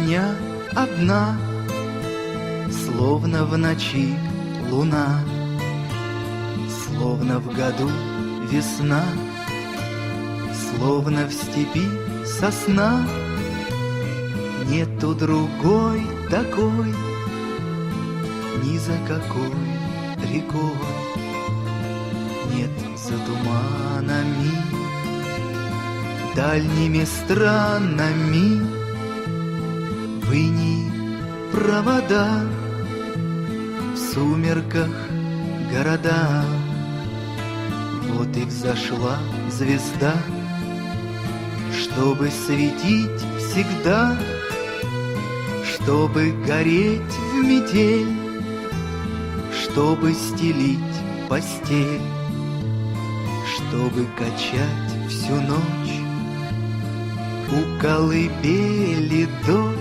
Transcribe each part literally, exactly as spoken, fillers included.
меня одна, словно в ночи луна, словно в году весна, словно в степи сосна. Нету другой такой, ни за какой рекой. Нет за туманами, дальними странами, в инии провода, в сумерках города. Вот и взошла звезда, чтобы светить всегда, чтобы гореть в метель, чтобы стелить постель, чтобы качать всю ночь у колыбели дочь.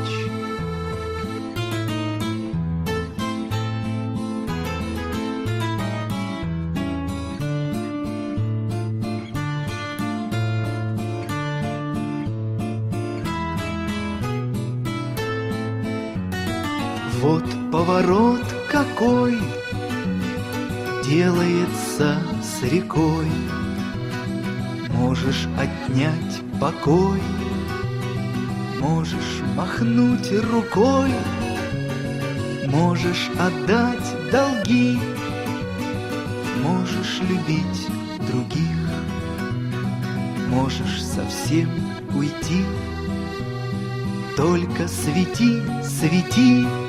Вот поворот какой делается с рекой. Можешь отнять покой, можешь махнуть рукой, можешь отдать долги, можешь любить других, можешь совсем уйти. Только свети, свети,